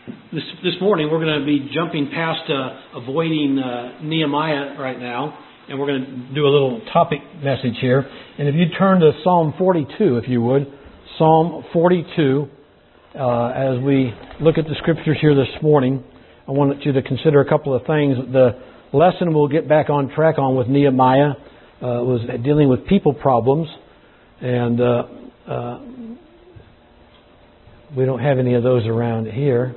This morning we're going to be jumping past avoiding Nehemiah right now, and we're going to do a little topic message here. And if you turn to Psalm 42, if you would, Psalm 42, as we look at the scriptures here this morning, I want you to consider a couple of things. The lesson we'll get back on track on with Nehemiah was dealing with people problems, and we don't have any of those around here.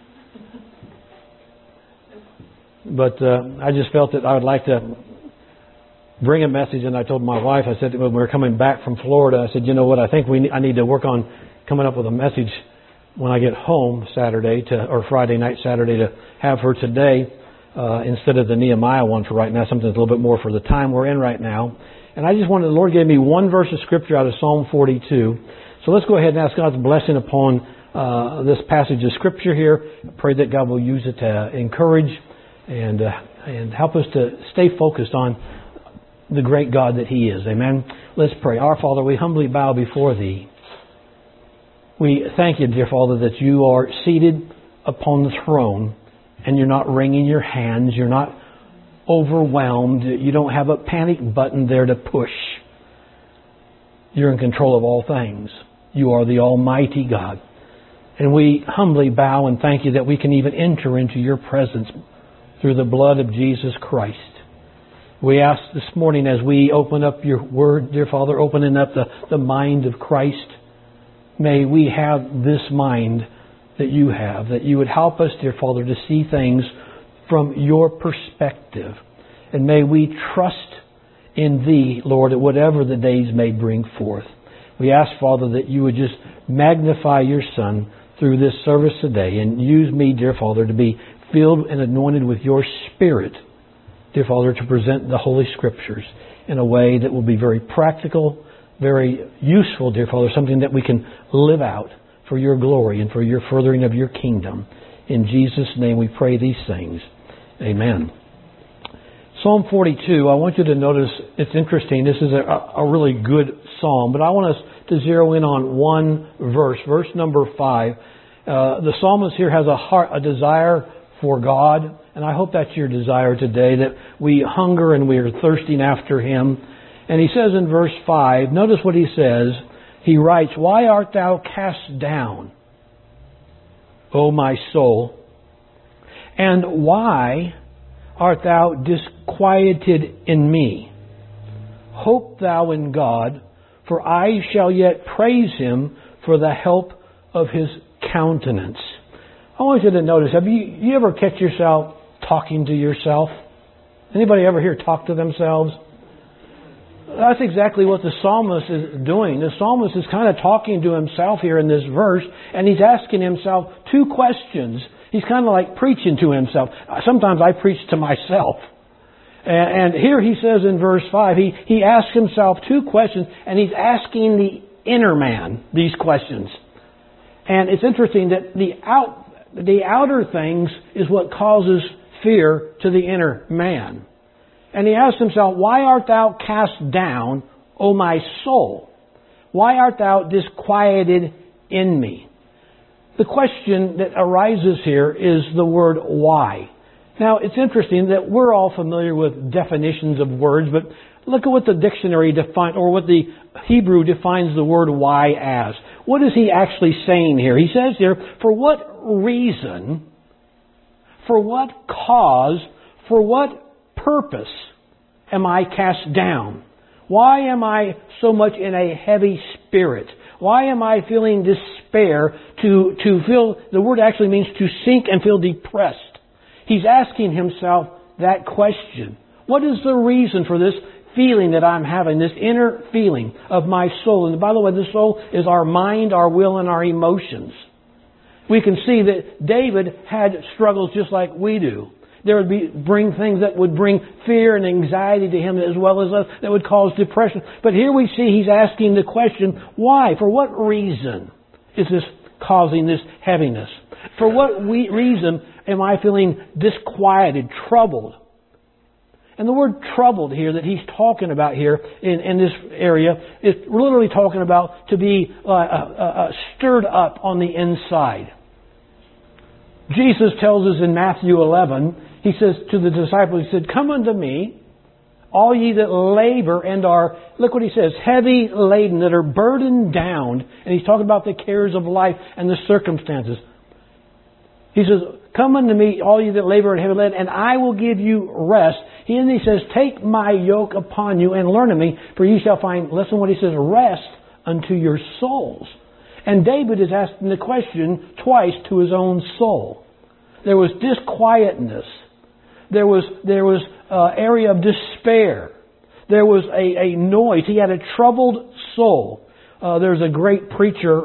But I just felt that I would like to bring a message, and I told my wife, I said when we were coming back from Florida, I said, you know what, I think I need to work on coming up with a message when I get home or Friday night, Saturday, to have her today instead of the Nehemiah one for right now, something that's a little bit more for the time we're in right now. And I just wanted, the Lord gave me one verse of scripture out of Psalm 42. So let's go ahead and ask God's blessing upon this passage of scripture here. I pray that God will use it to encourage and help us to stay focused on the great God that He is. Amen. Let's pray. Our Father, we humbly bow before Thee. We thank You, dear Father, that You are seated upon the throne and You're not wringing Your hands. You're not overwhelmed. You don't have a panic button there to push. You're in control of all things. You are the Almighty God. And we humbly bow and thank You that we can even enter into Your presence through the blood of Jesus Christ. We ask this morning as we open up Your Word, dear Father, opening up the mind of Christ, may we have this mind that You have, that You would help us, dear Father, to see things from Your perspective. And may we trust in Thee, Lord, at whatever the days may bring forth. We ask, Father, that You would just magnify Your Son through this service today and use me, dear Father, to be filled and anointed with Your Spirit, dear Father, to present the Holy Scriptures in a way that will be very practical, very useful, dear Father, something that we can live out for Your glory and for Your furthering of Your kingdom. In Jesus' name we pray these things. Amen. Psalm 42, I want you to notice, it's interesting, this is a really good psalm, but I want us to zero in on one verse number 5. The psalmist here has a desire for God, and I hope that's your desire today, that we hunger and we are thirsting after Him. And he says in verse 5, notice what he says. He writes, "Why art thou cast down, O my soul? And why art thou disquieted in me? Hope thou in God, for I shall yet praise Him for the help of His countenance." I want you to notice, have you ever catch yourself talking to yourself? Anybody ever here talk to themselves? That's exactly what the psalmist is doing. The psalmist is kind of talking to himself here in this verse, and he's asking himself two questions. He's kind of like preaching to himself. Sometimes I preach to myself. And here he says in verse 5, he asks himself two questions, and he's asking the inner man these questions. And it's interesting that the outer things is what causes fear to the inner man. And he asks himself, "Why art thou cast down, O my soul? Why art thou disquieted in me?" The question that arises here is the word why. Now, it's interesting that we're all familiar with definitions of words, but look at what the dictionary defines, or what the Hebrew defines the word why as. What is he actually saying here? He says here, for what reason, for what cause, for what purpose am I cast down? Why am I so much in a heavy spirit? Why am I feeling despair? To feel, the word actually means to sink and feel depressed. He's asking himself that question. What is the reason for this feeling that I'm having, this inner feeling of my soul? And by the way, the soul is our mind, our will, and our emotions. We can see that David had struggles just like we do. There would bring things that would bring fear and anxiety to him, as well as us, that would cause depression. But here we see he's asking the question, why? For what reason is this causing this heaviness? For what reason am I feeling disquieted, troubled? And the word troubled here that he's talking about here in this area is literally talking about to be stirred up on the inside. Jesus tells us in Matthew 11, He says to the disciples, He said, "Come unto me, all ye that labor and are," look what He says, "heavy laden," that are burdened down. And He's talking about the cares of life and the circumstances. He says, "Come unto me, all ye that labor and heavy laden, and I will give you rest." And He says, "Take my yoke upon you and learn of me, for ye shall find," listen what He says, "rest unto your souls." And David is asking the question twice to his own soul. There was disquietness. There was area of despair. There was a noise. He had a troubled soul. There's a great preacher,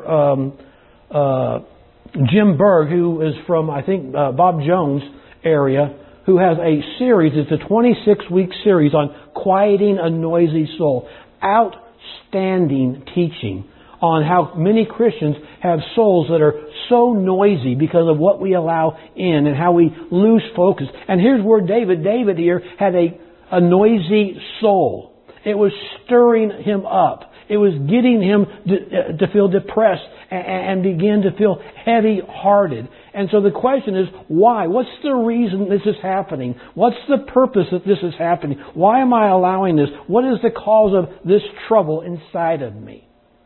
Jim Berg, who is from, I think, Bob Jones' area, who has a series. It's a 26-week series on quieting a noisy soul. Outstanding teaching on how many Christians have souls that are so noisy because of what we allow in and how we lose focus. And here's where David here had a noisy soul. It was stirring him up. It was getting him to feel depressed and begin to feel heavy-hearted. And so the question is, why? What's the reason this is happening? What's the purpose that this is happening? Why am I allowing this? What is the cause of this trouble inside of me?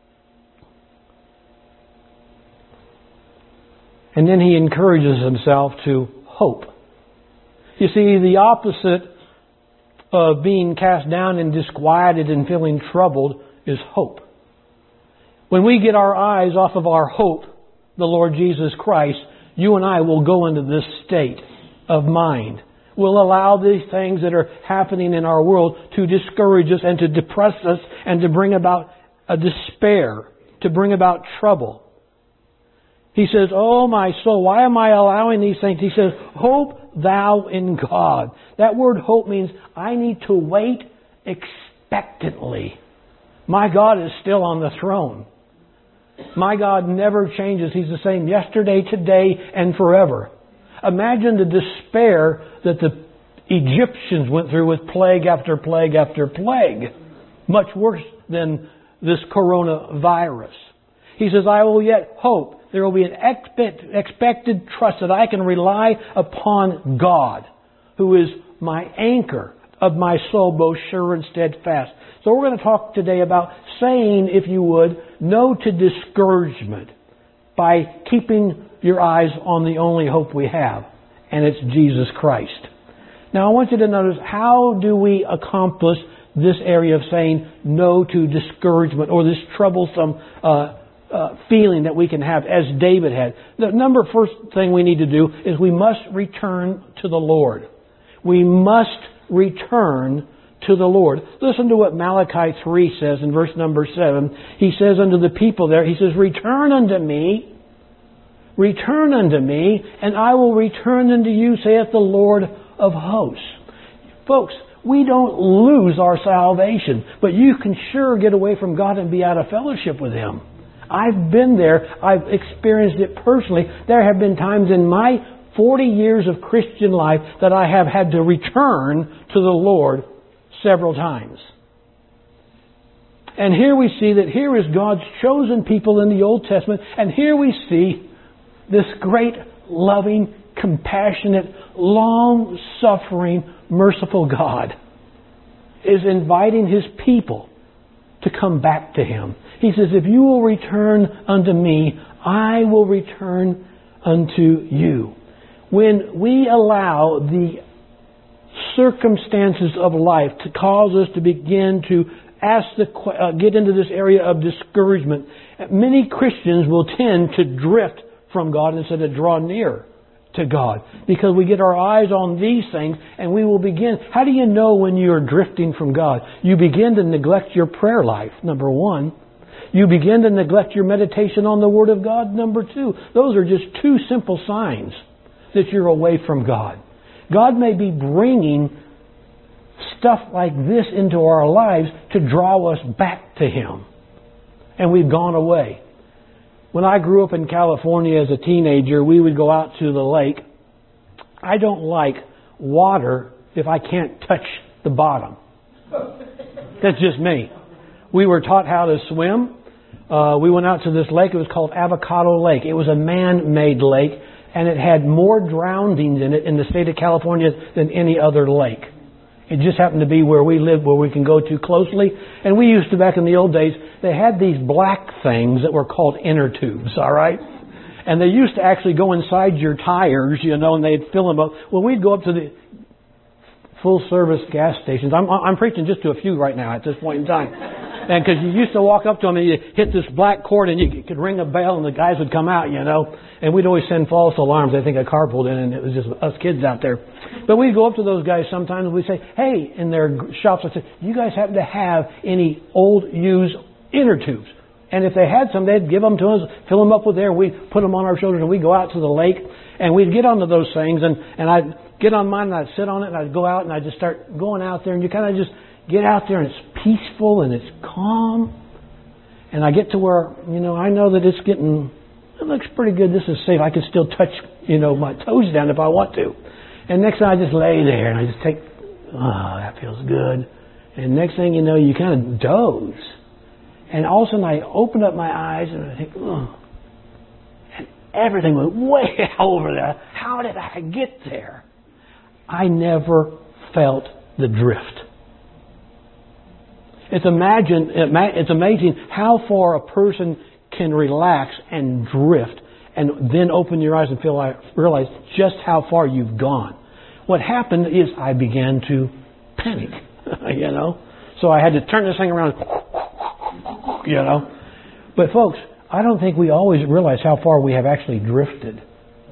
And then he encourages himself to hope. You see, the opposite of being cast down and disquieted and feeling troubled is hope. When we get our eyes off of our hope, the Lord Jesus Christ, you and I will go into this state of mind. We'll allow these things that are happening in our world to discourage us and to depress us and to bring about a despair, to bring about trouble. He says, "Oh my soul, why am I allowing these things?" He says, "Hope thou in God." That word hope means I need to wait expectantly. My God is still on the throne. My God never changes. He's the same yesterday, today, and forever. Imagine the despair that the Egyptians went through with plague after plague after plague. Much worse than this coronavirus. He says, "I will yet hope." There will be an expected trust that I can rely upon God, who is my anchor of my soul, both sure and steadfast. So we're going to talk today about saying, if you would, no to discouragement by keeping your eyes on the only hope we have, and it's Jesus Christ. Now I want you to notice, how do we accomplish this area of saying no to discouragement or this troublesome feeling that we can have, as David had? The first thing we need to do is we must return to the Lord. We must return to the Lord. Listen to what Malachi 3 says in verse number 7. He says unto the people there, he says, return unto me, and I will return unto you, saith the Lord of hosts. Folks, we don't lose our salvation, but you can sure get away from God and be out of fellowship with Him. I've been there. I've experienced it personally. There have been times in my 40 years of Christian life that I have had to return to the Lord several times. And here we see that here is God's chosen people in the Old Testament, and here we see this great, loving, compassionate, long-suffering, merciful God is inviting His people to come back to Him. He says, if you will return unto me, I will return unto you. When we allow the circumstances of life to cause us to begin to get into this area of discouragement, many Christians will tend to drift from God instead of draw near to God, because we get our eyes on these things and we will begin. How do you know when you're drifting from God? You begin to neglect your prayer life, number one. You begin to neglect your meditation on the Word of God, number two. Those are just two simple signs that you're away from God. God may be bringing stuff like this into our lives to draw us back to Him. And we've gone away. When I grew up in California as a teenager, we would go out to the lake. I don't like water if I can't touch the bottom. That's just me. We were taught how to swim. We went out to this lake. It was called Avocado Lake. It was a man-made lake. and it had more drownings in it in the state of California than any other lake. It just happened to be where we lived, where we can go to closely. And we used to, back in the old days, they had these black things that were called inner tubes, all right? And they used to actually go inside your tires, you know, and they'd fill them up. Well, we'd go up to the full-service gas stations. I'm preaching just to a few right now at this point in time. And because you used to walk up to them and you hit this black cord and you could ring a bell and the guys would come out, you know. And we'd always send false alarms. I think a car pulled in and it was just us kids out there. But we'd go up to those guys sometimes and we'd say, hey, in their shops, I'd say, do you guys happen to have any old used inner tubes? And if they had some, they'd give them to us, fill them up with air. We'd put them on our shoulders and we'd go out to the lake and we'd get onto those things and I'd get on mine and I'd sit on it and I'd go out and I'd just start going out there and you kind of just get out there and it's peaceful and it's calm. And I get to where, you know, I know that it looks pretty good. This is safe. I can still touch, you know, my toes down if I want to. And next thing I just lay there and I just take, that feels good. And next thing you know, you kind of doze. And all of a sudden I opened up my eyes and I think, and everything went way over there. How did I get there? I never felt the drift. It's amazing how far a person can relax and drift and then open your eyes and realize just how far you've gone. What happened is I began to panic, you know. So I had to turn this thing around, you know. But folks, I don't think we always realize how far we have actually drifted.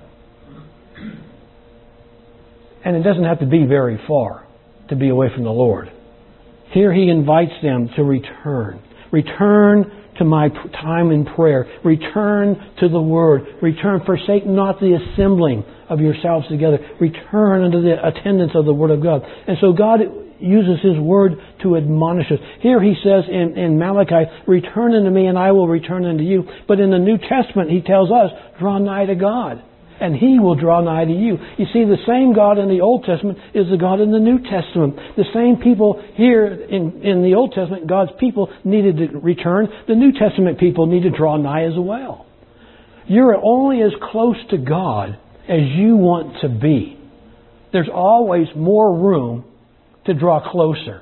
And it doesn't have to be very far to be away from the Lord. Here He invites them to return. Return to my time in prayer. Return to the Word. Return, forsake not the assembling of yourselves together. Return unto the attendance of the Word of God. And so God uses His Word to admonish us. Here He says in Malachi, return unto me and I will return unto you. But in the New Testament He tells us, draw nigh to God and He will draw nigh to you. You see, the same God in the Old Testament is the God in the New Testament. The same people here in the Old Testament, God's people needed to return. The New Testament people need to draw nigh as well. You're only as close to God as you want to be. There's always more room to draw closer.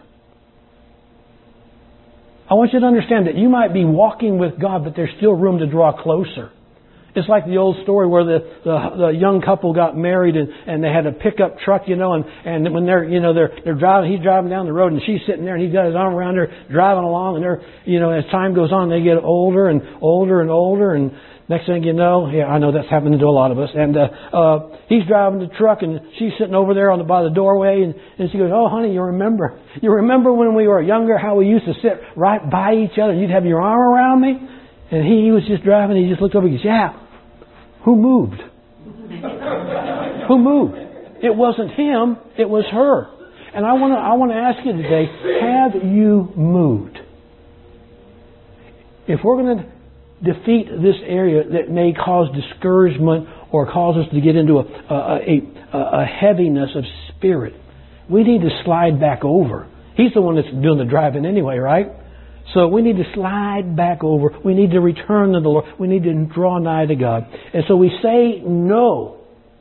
I want you to understand that you might be walking with God, but there's still room to draw closer. It's like the old story where the young couple got married and they had a pickup truck, you know, and when they're driving, he's driving down the road and she's sitting there and he's got his arm around her driving along and they're, you know, as time goes on they get older and older and older and next thing you know, yeah, I know that's happening to a lot of us, and he's driving the truck and she's sitting over there by the doorway and she goes, oh honey, you remember when we were younger how we used to sit right by each other and you'd have your arm around me? And he was just driving, he just looked over and he goes, yeah. Who moved? Who moved? It wasn't him, it was her. And I want to ask you today, have you moved? If we're going to defeat this area that may cause discouragement or cause us to get into a heaviness of spirit, we need to slide back over. He's the one that's doing the driving anyway, right? So we need to slide back over. We need to return to the Lord. We need to draw nigh to God. And so we say no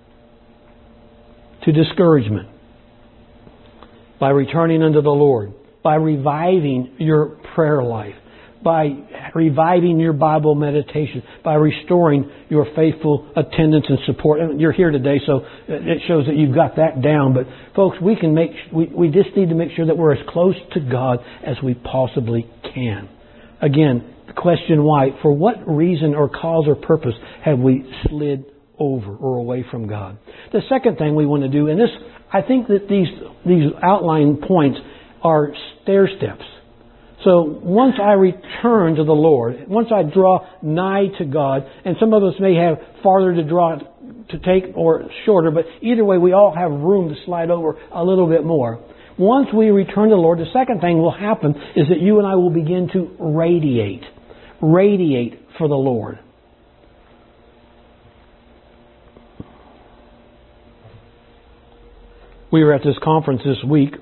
to discouragement by returning unto the Lord, by reviving your prayer life, by reviving your Bible meditation, by restoring your faithful attendance and support. And you're here today, so it shows that you've got that down. But folks, we just need to make sure that we're as close to God as we possibly can. Again, the question why? For what reason or cause or purpose have we slid over or away from God? The second thing we want to do, and this, I think that these outline points are stair steps. So once I return to the Lord, once I draw nigh to God, and some of us may have farther to draw to take or shorter, but either way we all have room to slide over a little bit more. Once we return to the Lord, the second thing will happen is that you and I will begin to radiate for the Lord. We were at this conference this week.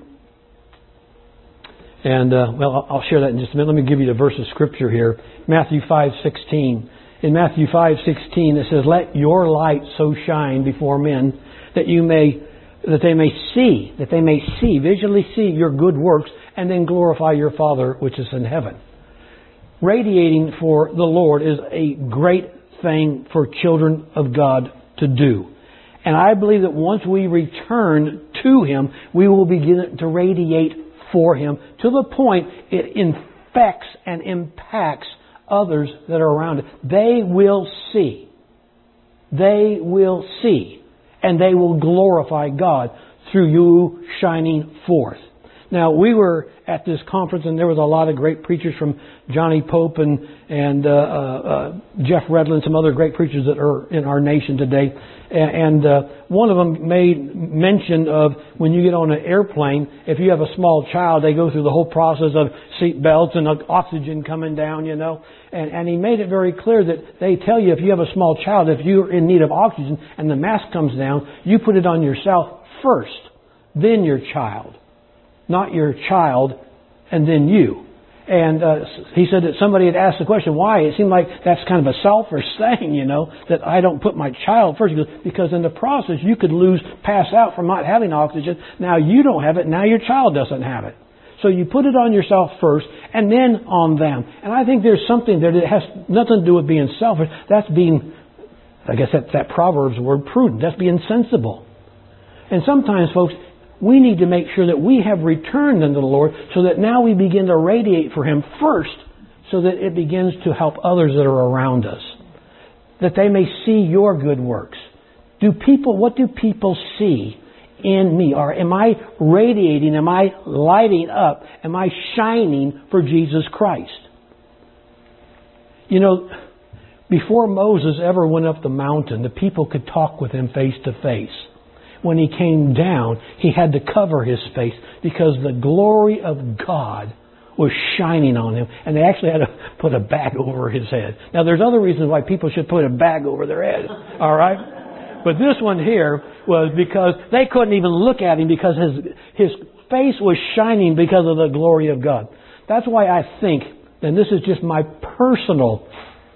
And, I'll share that in just a minute. Let me give you the verse of Scripture here. Matthew 5:16. In Matthew 5:16 it says, "Let your light so shine before men that they may see, visually see your good works, and then glorify your Father which is in heaven." Radiating for the Lord is a great thing for children of God to do. And I believe that once we return to Him, we will begin to radiate for Him to the point it infects and impacts others that are around it. They will see. They will see. And they will glorify God through you shining forth. Now, we were at this conference, and there was a lot of great preachers from Johnny Pope and Jeff Redland, some other great preachers that are in our nation today. And one of them made mention of when you get on an airplane, if you have a small child, they go through the whole process of seat belts and oxygen coming down, you know. And he made it very clear that they tell you if you have a small child, if you're in need of oxygen and the mask comes down, you put it on yourself first, then your child. Not your child, and then you. And he said that somebody had asked the question, why? It seemed like that's kind of a selfish thing, you know, that I don't put my child first. He goes, because in the process you could pass out from not having oxygen. Now you don't have it, now your child doesn't have it. So you put it on yourself first, and then on them. And I think there's something there that has nothing to do with being selfish. That's being, I guess that Proverbs word, prudent. That's being sensible. And sometimes, folks, we need to make sure that we have returned unto the Lord so that now we begin to radiate for Him first so that it begins to help others that are around us. That they may see your good works. What do people see in me? Or am I radiating? Am I lighting up? Am I shining for Jesus Christ? You know, before Moses ever went up the mountain, the people could talk with him face to face. When he came down, he had to cover his face because the glory of God was shining on him. And they actually had to put a bag over his head. Now, there's other reasons why people should put a bag over their head. All right? But this one here was because they couldn't even look at him because his face was shining because of the glory of God. That's why I think, and this is just my personal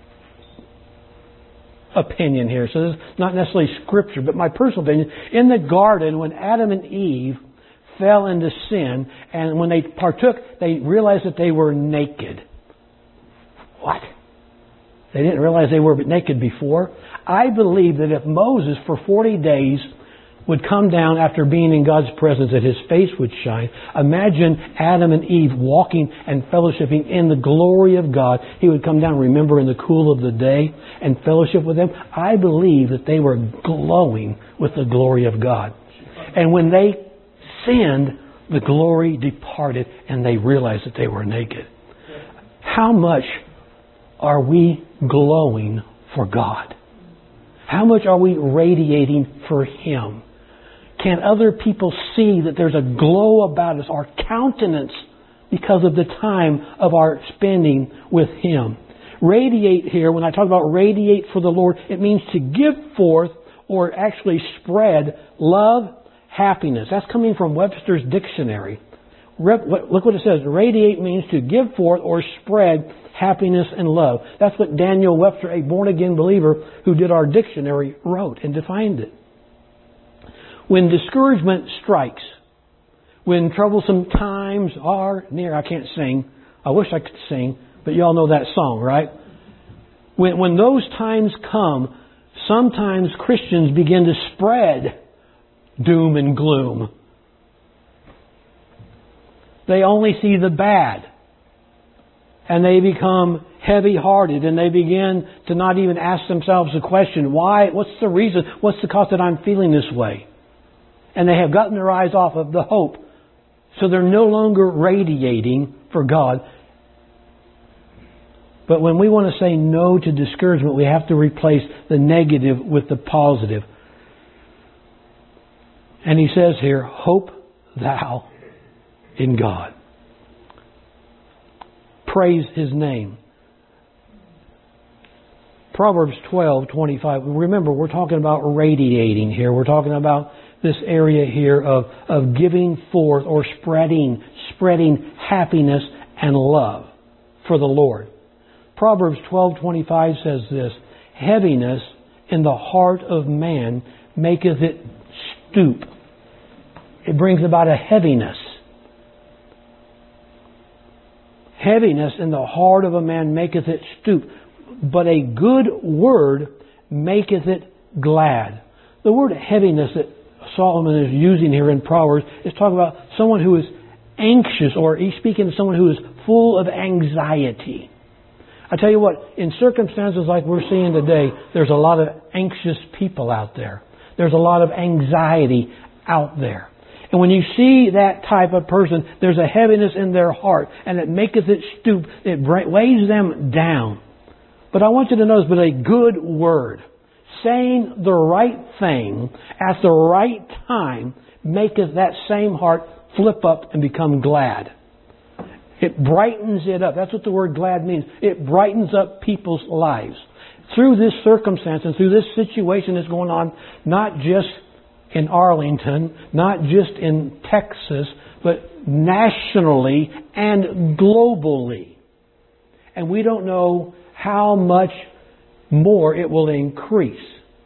opinion here, so this is not necessarily Scripture, but my personal opinion. In the garden, when Adam and Eve fell into sin, and when they partook, they realized that they were naked. What? They didn't realize they were naked before? I believe that if Moses for 40 days would come down after being in God's presence, that his face would shine. Imagine Adam and Eve walking and fellowshipping in the glory of God. He would come down, remember, in the cool of the day and fellowship with them. I believe that they were glowing with the glory of God. And when they sinned, the glory departed and they realized that they were naked. How much are we glowing for God? How much are we radiating for Him? Can other people see that there's a glow about us, our countenance, because of the time of our spending with Him? Radiate here, when I talk about radiate for the Lord, it means to give forth or actually spread love, happiness. That's coming from Webster's dictionary. Look what it says. Radiate means to give forth or spread happiness and love. That's what Daniel Webster, a born-again believer who did our dictionary, wrote and defined it. When discouragement strikes, when troublesome times are near, I can't sing. I wish I could sing, but you all know that song, right? When those times come, sometimes Christians begin to spread doom and gloom. They only see the bad. And they become heavy-hearted, and they begin to not even ask themselves the question, why? What's the reason? What's the cause that I'm feeling this way? And they have gotten their eyes off of the hope. So they're no longer radiating for God. But when we want to say no to discouragement, we have to replace the negative with the positive. And he says here, hope thou in God. Praise His name. Proverbs 12:25. Remember, we're talking about radiating here. We're talking about this area here of giving forth or spreading happiness and love for the Lord. Proverbs 12:25 says this, heaviness in the heart of man maketh it stoop. It brings about a heaviness. Heaviness in the heart of a man maketh it stoop, but a good word maketh it glad. The word heaviness that Solomon is using here in Proverbs is talking about someone who is anxious, or he's speaking to someone who is full of anxiety. I tell you what, in circumstances like we're seeing today, there's a lot of anxious people out there. There's a lot of anxiety out there. And when you see that type of person, there's a heaviness in their heart, and it maketh it stoop. It weighs them down. But I want you to notice, but a good word, saying the right thing at the right time, maketh that same heart flip up and become glad. It brightens it up. That's what the word glad means. It brightens up people's lives. Through this circumstance and through this situation that's going on, not just in Arlington, not just in Texas, but nationally and globally. And we don't know how much more it will increase.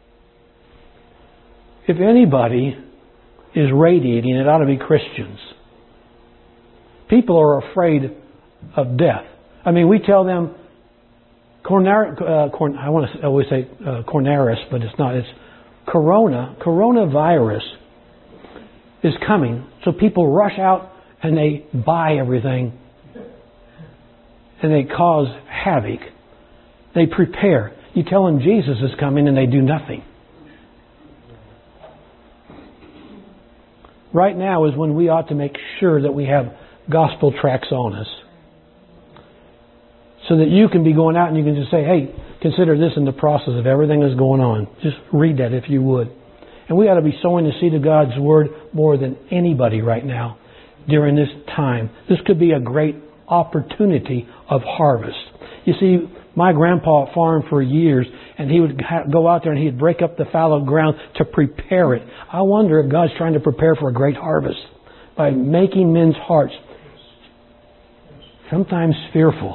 If anybody is radiating, it ought to be Christians. People are afraid of death. I mean, we tell them, I want to always say coronavirus, but it's not. It's coronavirus is coming. So people rush out and they buy everything and they cause havoc. They prepare. You tell them Jesus is coming and they do nothing. Right now is when we ought to make sure that we have gospel tracts on us. So that you can be going out and you can just say, hey, consider this in the process of everything that's going on. Just read that if you would. And we ought to be sowing the seed of God's Word more than anybody right now during this time. This could be a great opportunity of harvest. You see, my grandpa farmed for years, and he would go out there and he'd break up the fallow ground to prepare it. I wonder if God's trying to prepare for a great harvest by making men's hearts sometimes fearful.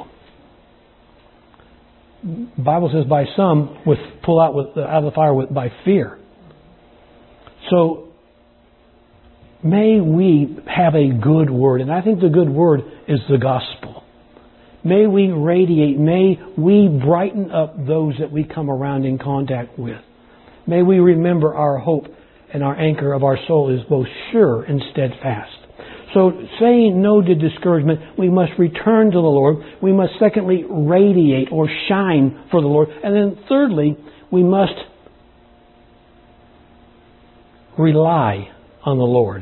The Bible says by some pull out of the fire by fear. So may we have a good word, and I think the good word is the gospel. May we radiate, may we brighten up those that we come around in contact with. May we remember our hope and our anchor of our soul is both sure and steadfast. So saying no to discouragement, we must return to the Lord. We must secondly radiate or shine for the Lord. And then thirdly, we must rely on the Lord.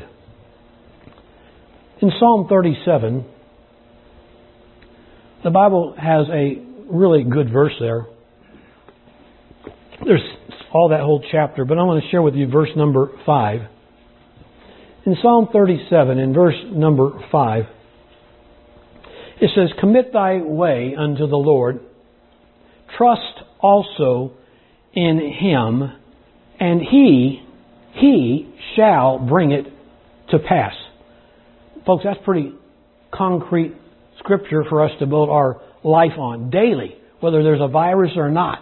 In Psalm 37, the Bible has a really good verse there. There's all that whole chapter, but I want to share with you verse number 5. In Psalm 37, in verse number 5, it says, commit thy way unto the Lord, trust also in Him, and He shall bring it to pass. Folks, that's pretty concrete scripture for us to build our life on daily, whether there's a virus or not.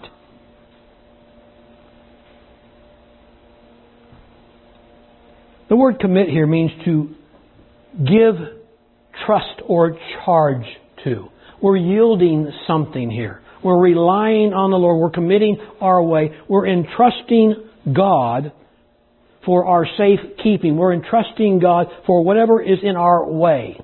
The word commit here means to give trust or charge to. We're yielding something here. We're relying on the Lord. We're committing our way. We're entrusting God for our safe keeping. We're entrusting God for whatever is in our way.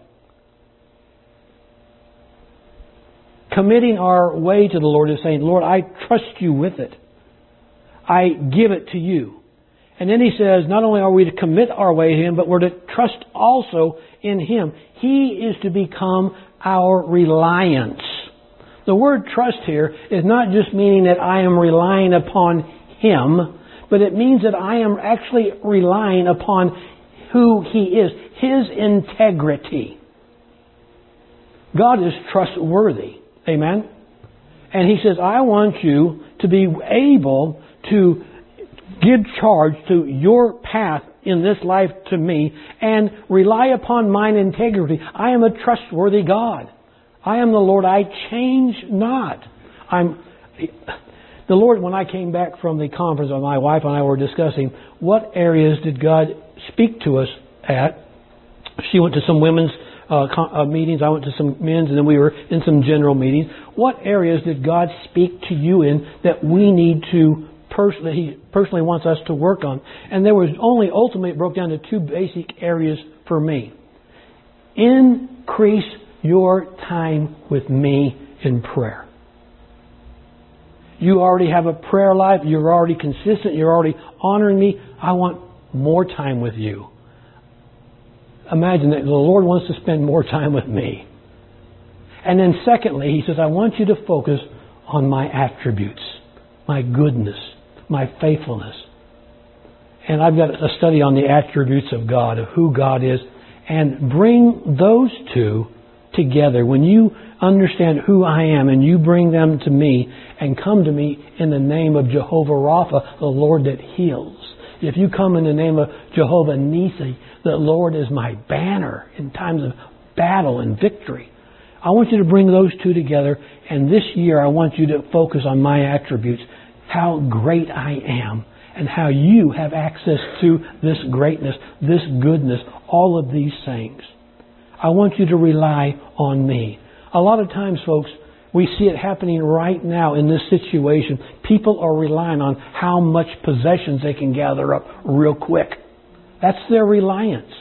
Committing our way to the Lord is saying, Lord, I trust you with it. I give it to you. And then he says, not only are we to commit our way to Him, but we're to trust also in Him. He is to become our reliance. The word trust here is not just meaning that I am relying upon Him, but it means that I am actually relying upon who He is, His integrity. God is trustworthy. Amen? And He says, I want you to be able to give charge to your path in this life to me and rely upon mine integrity. I am a trustworthy God. I am the Lord. I change not. The Lord, when I came back from the conference, my wife and I were discussing what areas did God speak to us at. She went to some women's meetings, I went to some men's, and then we were in some general meetings. What areas did God speak to you in that we need to that He personally wants us to work on? And there was ultimately it broke down to two basic areas for me. Increase your time with me in prayer. You already have a prayer life. You're already consistent. You're already honoring me. I want more time with you. Imagine that the Lord wants to spend more time with me. And then secondly, He says, I want you to focus on my attributes, my goodness, my faithfulness. And I've got a study on the attributes of God, of who God is, and bring those two together. When you understand who I am and you bring them to me and come to me in the name of Jehovah Rapha, the Lord that heals. If you come in the name of Jehovah Nisi, the Lord is my banner in times of battle and victory. I want you to bring those two together, and this year I want you to focus on my attributes, how great I am, and how you have access to this greatness, this goodness, all of these things. I want you to rely on me. A lot of times, folks, we see it happening right now in this situation. People are relying on how much possessions they can gather up real quick. That's their reliance.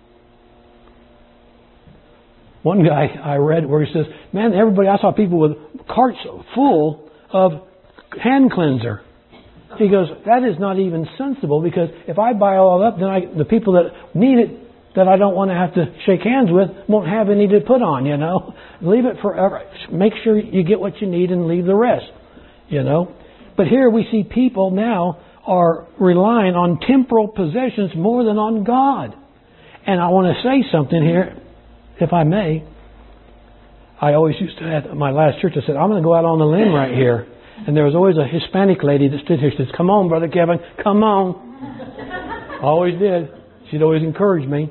One guy I read where he says, man, I saw people with carts full of hand cleanser. He goes, that is not even sensible, because if I buy all up, then the people that need it, that I don't want to have to shake hands with, won't have any to put on, you know. Leave it forever. Make sure you get what you need and leave the rest, you know. But here we see people now are relying on temporal possessions more than on God. And I want to say something here, if I may. I always used to, at my last church, I said, I'm going to go out on a limb right here. And there was always a Hispanic lady that stood here. She says, come on, Brother Kevin, come on. Always did. She'd always encourage me.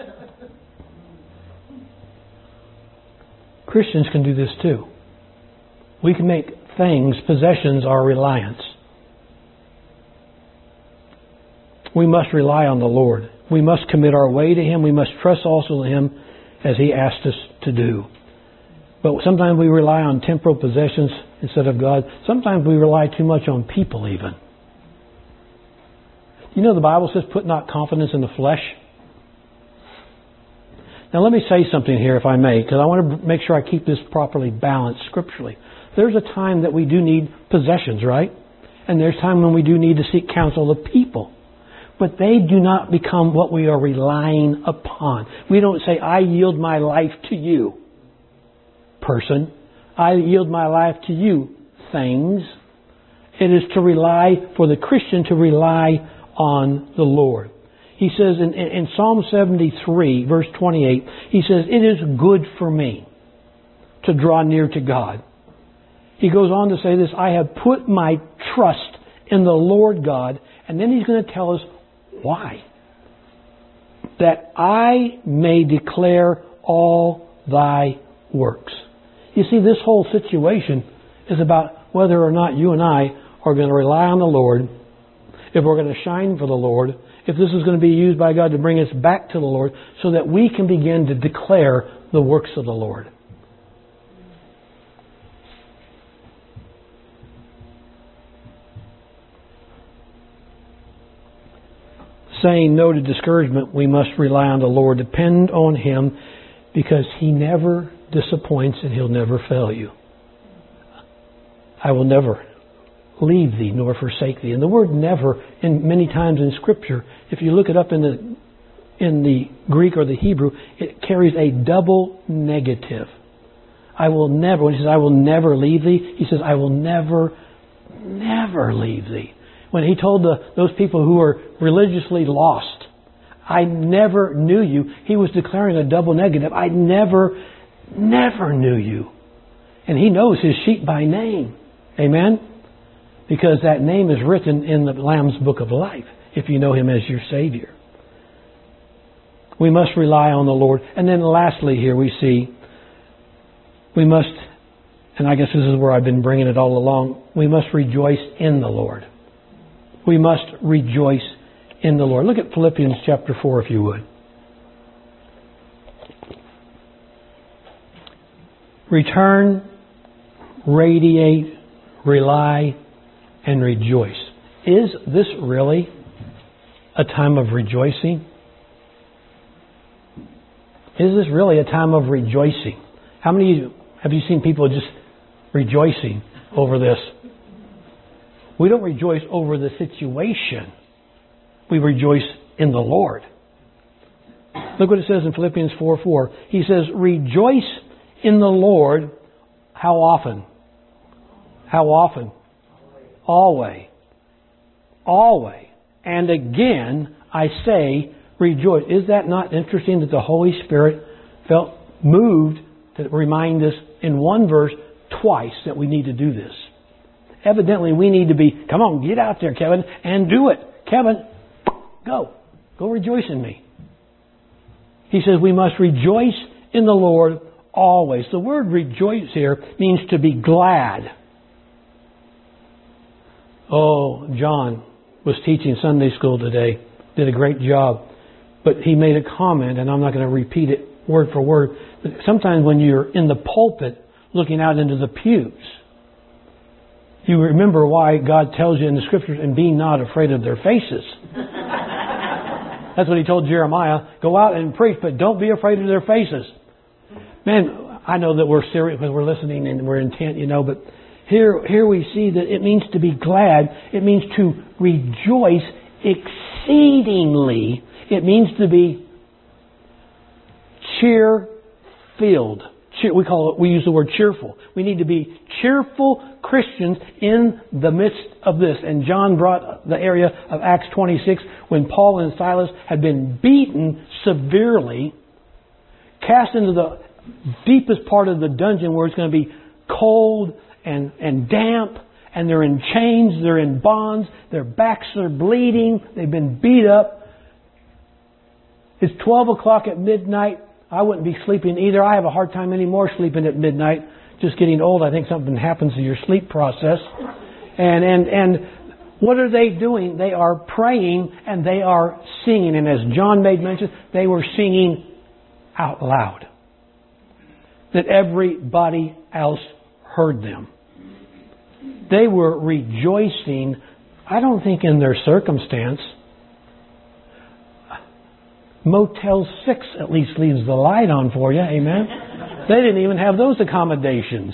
Christians can do this too. We can make things, possessions, our reliance. We must rely on the Lord. We must commit our way to Him. We must trust also in Him as He asked us to do. But sometimes we rely on temporal possessions instead of God. Sometimes we rely too much on people even. You know the Bible says, put not confidence in the flesh. Now let me say something here, if I may, because I want to make sure I keep this properly balanced scripturally. There's a time that we do need possessions, right? And there's a time when we do need to seek counsel of people. But they do not become what we are relying upon. We don't say, I yield my life to you, person. I yield my life to you, things. It is to rely, for the Christian to rely on the Lord. He says in Psalm 73, verse 28, He says, it is good for me to draw near to God. He goes on to say this, I have put my trust in the Lord God. And then He's going to tell us why. That I may declare all Thy works. You see, this whole situation is about whether or not you and I are going to rely on the Lord, if we're going to shine for the Lord, if this is going to be used by God to bring us back to the Lord, so that we can begin to declare the works of the Lord. Saying no to discouragement, we must rely on the Lord. Depend on Him, because He never disappoints and He'll never fail you. I will never leave thee nor forsake thee. And the word never, in many times in Scripture, if you look it up in the Greek or the Hebrew, it carries a double negative. I will never, when He says, I will never leave thee, He says, I will never, never leave thee. When He told those people who were religiously lost, I never knew you, He was declaring a double negative. I never knew you. And He knows His sheep by name. Amen? Because that name is written in the Lamb's Book of Life, if you know Him as your Savior. We must rely on the Lord. And then lastly here we see, we must and I guess this is where I've been bringing it all along, we must rejoice in the Lord. We must rejoice in the Lord. Look at Philippians chapter 4, if you would. Return, radiate, rely, and rejoice. Is this really a time of rejoicing? Is this really a time of rejoicing? How many of you have you seen people just rejoicing over this? We don't rejoice over the situation. We rejoice in the Lord. Look what it says in Philippians 4:4. He says, rejoice in the Lord. How often? How often? Always. Always. And again, I say, rejoice. Is that not interesting that the Holy Spirit felt moved to remind us in one verse twice that we need to do this? Evidently, we need to be, come on, get out there, Kevin, and do it. Kevin, go. Go rejoice in me. He says we must rejoice in the Lord always. The word rejoice here means to be glad. Oh, John was teaching Sunday school today. Did a great job. But he made a comment, and I'm not going to repeat it word for word. But sometimes when you're in the pulpit looking out into the pews, you remember why God tells you in the Scriptures, and be not afraid of their faces. That's what He told Jeremiah. Go out and preach, but don't be afraid of their faces. Man, I know that we're serious because we're listening and we're intent, but here we see that it means to be glad. It means to rejoice exceedingly. It means to be cheer-filled. We use the word cheerful. We need to be cheerful Christians in the midst of this. And John brought the area of Acts 26 when Paul and Silas had been beaten severely, cast into the deepest part of the dungeon where it's going to be cold and damp, and they're in chains, they're in bonds, their backs are bleeding, they've been beat up. It's 12 o'clock at midnight. I wouldn't be sleeping either. I have a hard time anymore sleeping at midnight. Just getting old. I think something happens to your sleep process. And what are they doing? They are praying and they are singing. And as John made mention, they were singing out loud, that everybody else heard them. They were rejoicing, I don't think in their circumstance. Motel 6 at least leaves the light on for you, amen? They didn't even have those accommodations.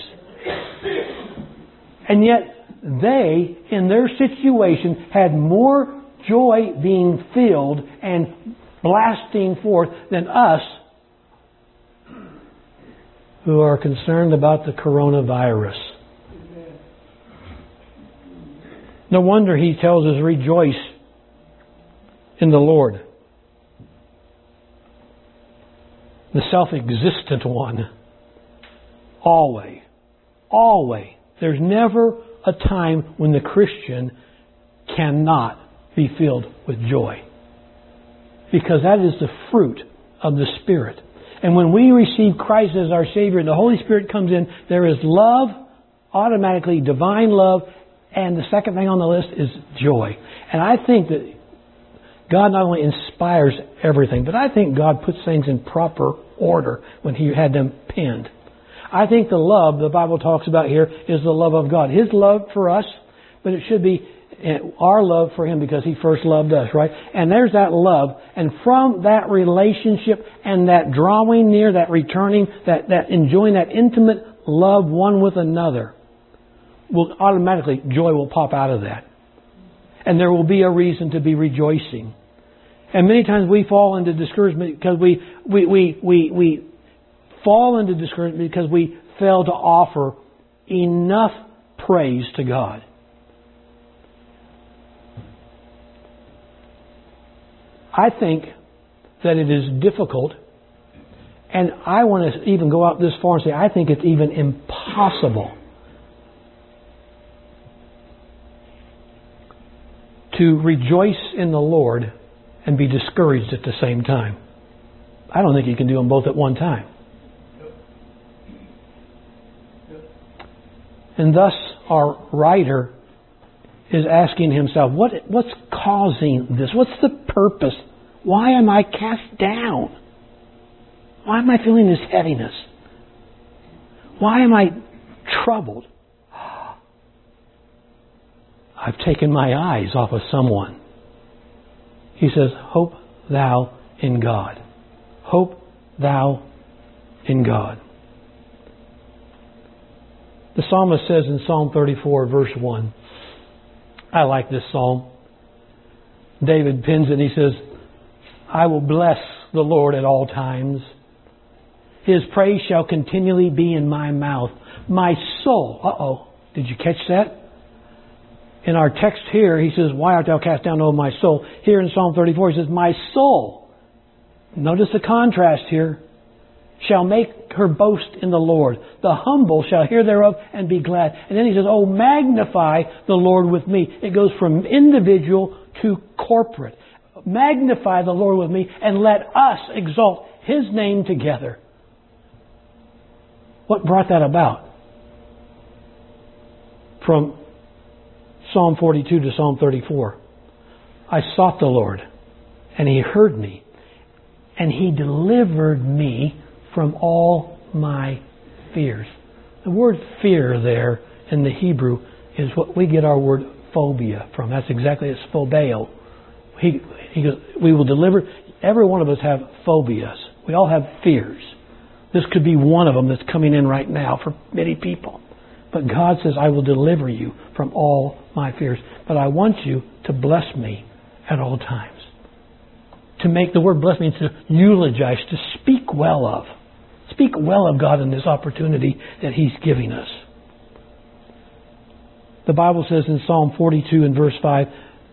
And yet they, in their situation, had more joy being filled and blasting forth than us who are concerned about the coronavirus. No wonder He tells us, rejoice in the Lord. The self-existent one. Always. Always. There's never a time when the Christian cannot be filled with joy. Because that is the fruit of the Spirit. And when we receive Christ as our Savior and the Holy Spirit comes in, there is love, automatically divine love, and the second thing on the list is joy. And I think that God not only inspires everything, but I think God puts things in proper order when He had them penned. I think the love the Bible talks about here is the love of God. His love for us, but it should be our love for Him because He first loved us, right? And there's that love. And from that relationship and that drawing near, that returning, that enjoying that intimate love one with another, will automatically, joy will pop out of that. And there will be a reason to be rejoicing. And many times we fall into discouragement because we fall into discouragement because we fail to offer enough praise to God. I think that it is difficult, and I want to even go out this far and say I think it's even impossible to rejoice in the Lord and be discouraged at the same time. I don't think you can do them both at one time. And thus our writer is asking himself, what's causing this? What's the purpose? Why am I cast down? Why am I feeling this heaviness? Why am I troubled? I've taken my eyes off of someone. He says, hope thou in God. Hope thou in God. The psalmist says in Psalm 34, verse 1, I like this psalm. David pins it. He says, I will bless the Lord at all times. His praise shall continually be in my mouth. My soul. Did you catch that? In our text here, he says, why art thou cast down, O my soul? Here in Psalm 34, he says, my soul. Notice the contrast here. Shall make her boast in the Lord. The humble shall hear thereof and be glad. And then he says, oh, magnify the Lord with me. It goes from individual to corporate. Magnify the Lord with me and let us exalt His name together. What brought that about? From Psalm 42 to Psalm 34. I sought the Lord, and He heard me, and He delivered me from all my fears. The word fear there in the Hebrew is what we get our word phobia from. That's exactly, it's phobeo. He goes, we will deliver. Every one of us have phobias. We all have fears. This could be one of them that's coming in right now for many people. But God says, I will deliver you from all my fears. But I want you to bless me at all times. To make the word bless means to eulogize, to speak well of. Speak well of God in this opportunity that He's giving us. The Bible says in Psalm 42 and verse 5,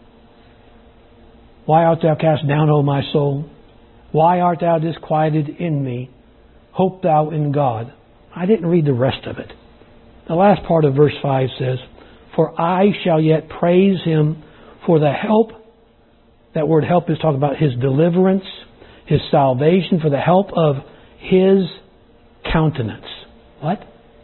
why art thou cast down, O my soul? Why art thou disquieted in me? Hope thou in God. I didn't read the rest of it. The last part of verse 5 says, for I shall yet praise Him for the help. That word help is talking about His deliverance, His salvation, for the help of His countenance. What?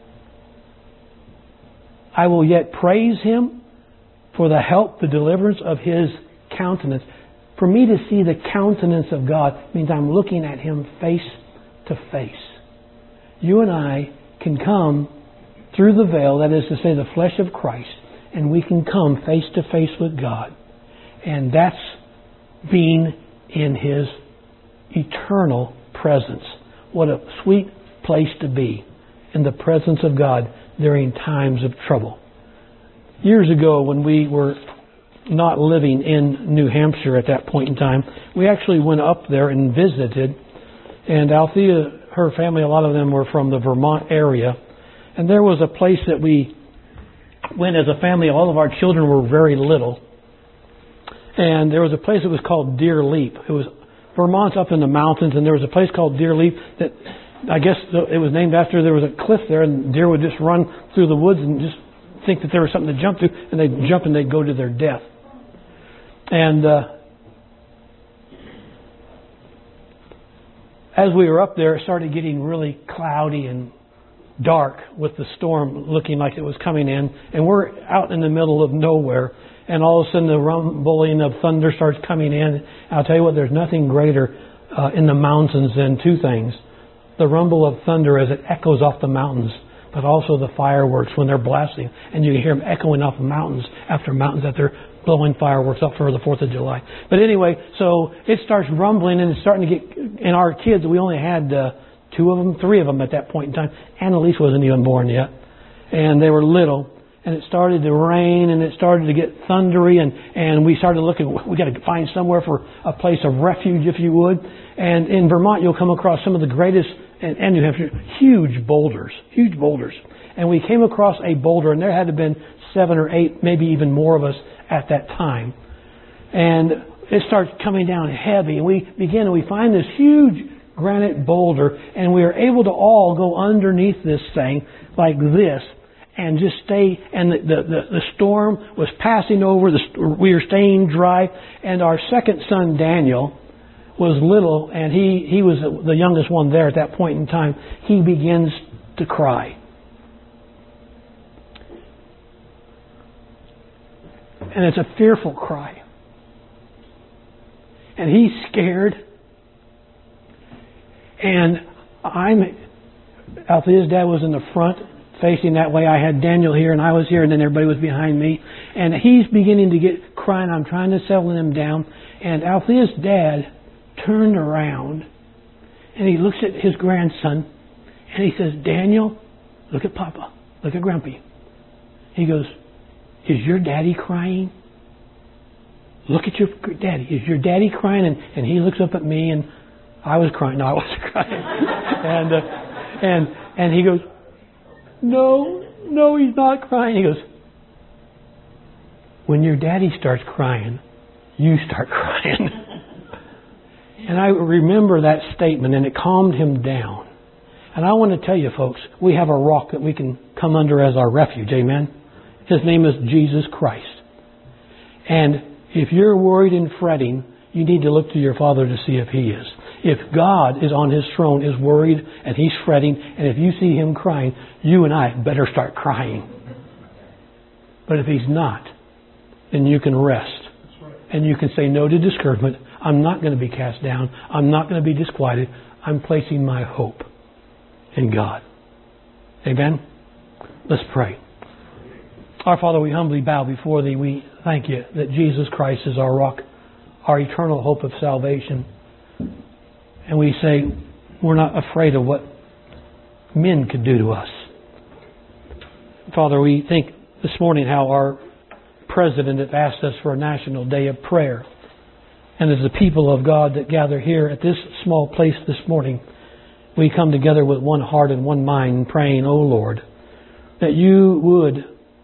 I will yet praise Him for the help, the deliverance of His countenance. For me to see the countenance of God means I'm looking at Him face to face. You and I can come through the veil, that is to say the flesh of Christ, and we can come face to face with God. And that's being in His eternal presence. What a sweet place to be, in the presence of God during times of trouble. Years ago, when we were not living in New Hampshire at that point in time, we actually went up there and visited. And Althea, her family, a lot of them were from the Vermont area. And there was a place that we went as a family. All of our children were very little. And there was a place that was called Deer Leap. It was Vermont's up in the mountains, and there was a place called Deer Leap that I guess it was named after there was a cliff there, and deer would just run through the woods and just think that there was something to jump to, and they'd jump and they'd go to their death. And as we were up there, it started getting really cloudy and dark with the storm looking like it was coming in. And we're out in the middle of nowhere. And all of a sudden the rumbling of thunder starts coming in. I'll tell you what, there's nothing greater in the mountains than two things. The rumble of thunder as it echoes off the mountains, but also the fireworks when they're blasting. And you can hear them echoing off mountains after mountains that they're blowing fireworks up for the 4th of July. But anyway, so it starts rumbling and it's starting to get... And our kids, we only had 3 of them at that point in time. Annalise wasn't even born yet. And they were little. And it started to rain and it started to get thundery. And we started looking, we got to find somewhere for a place of refuge, if you would. And in Vermont, you'll come across some of the greatest, and New Hampshire, huge boulders. And we came across a boulder, and there had to have been 7 or 8, maybe even more of us at that time. And it starts coming down heavy. And we find this huge granite boulder, and we are able to all go underneath this thing like this and just stay. And the storm was passing over. We were staying dry. And our second son, Daniel, was little, and he was the youngest one there at that point in time. He begins to cry. And it's a fearful cry. And he's scared. And Althea's dad was in the front, facing that way. I had Daniel here, and I was here, and then everybody was behind me. And he's beginning to get crying. I'm trying to settle him down. And Althea's dad turned around, and he looks at his grandson, and he says, "Daniel, look at Papa. Look at Grumpy." He goes, "Is your daddy crying? Look at your daddy. Is your daddy crying?" And he looks up at me, and I was crying. No, I wasn't crying. and he goes, No, he's not crying. He goes, "When your daddy starts crying, you start crying." And I remember that statement, and it calmed him down. And I want to tell you, folks, we have a rock that we can come under as our refuge. Amen? His name is Jesus Christ. And if you're worried and fretting, you need to look to your Father to see if He is. If God is on His throne, is worried, and He's fretting, and if you see Him crying, you and I better start crying. But if He's not, then you can rest. And you can say no to discouragement. I'm not going to be cast down. I'm not going to be disquieted. I'm placing my hope in God. Amen? Let's pray. Our Father, we humbly bow before Thee. We thank You that Jesus Christ is our rock, our eternal hope of salvation. And we say we're not afraid of what men could do to us. Father, we think this morning how our President has asked us for a national day of prayer. And as the people of God that gather here at this small place this morning, we come together with one heart and one mind praying, "Oh Lord, that You would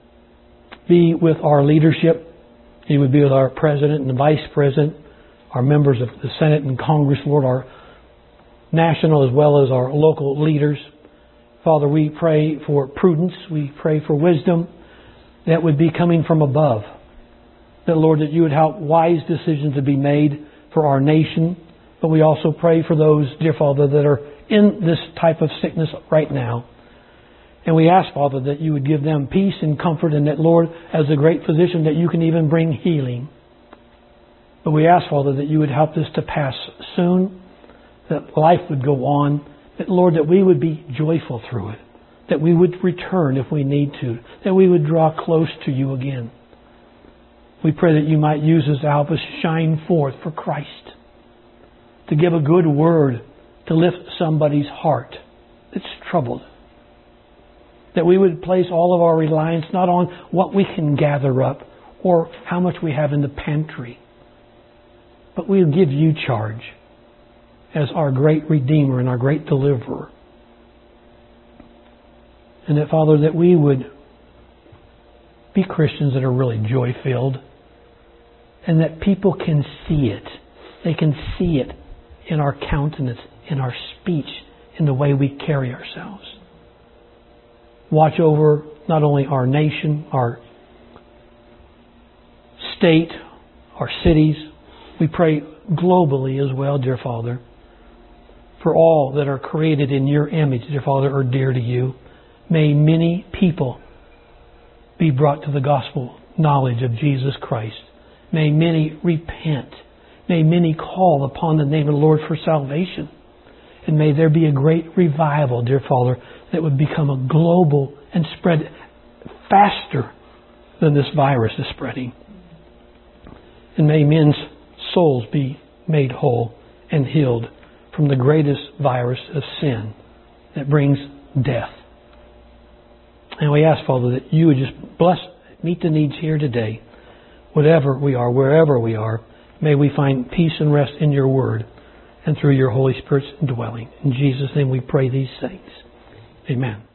be with our leadership. You would be with our President and the Vice President, our members of the Senate and Congress, Lord, our national as well as our local leaders. Father, we pray for prudence. We pray for wisdom that would be coming from above. That, Lord, that You would help wise decisions to be made for our nation. But we also pray for those, dear Father, that are in this type of sickness right now. And we ask, Father, that You would give them peace and comfort, and that, Lord, as a great physician, that You can even bring healing. But we ask, Father, that You would help this to pass soon, that life would go on, that, Lord, that we would be joyful through it, that we would return if we need to, that we would draw close to You again. We pray that You might use us to help us shine forth for Christ, to give a good word, to lift somebody's heart that's troubled. That we would place all of our reliance not on what we can gather up or how much we have in the pantry, but we'll give You charge as our great Redeemer and our great Deliverer. And that, Father, that we would be Christians that are really joy-filled, and that people can see it. They can see it in our countenance, in our speech, in the way we carry ourselves. Watch over not only our nation, our state, our cities. We pray globally as well, dear Father, for all that are created in Your image, dear Father, are dear to You. May many people be brought to the gospel knowledge of Jesus Christ. May many repent. May many call upon the name of the Lord for salvation. And may there be a great revival, dear Father, that would become a global and spread faster than this virus is spreading. And may men's souls be made whole and healed from the greatest virus of sin that brings death. And we ask, Father, that You would just bless, meet the needs here today. Whatever we are, wherever we are, may we find peace and rest in Your Word and through Your Holy Spirit's indwelling. In Jesus' name we pray these things. Amen.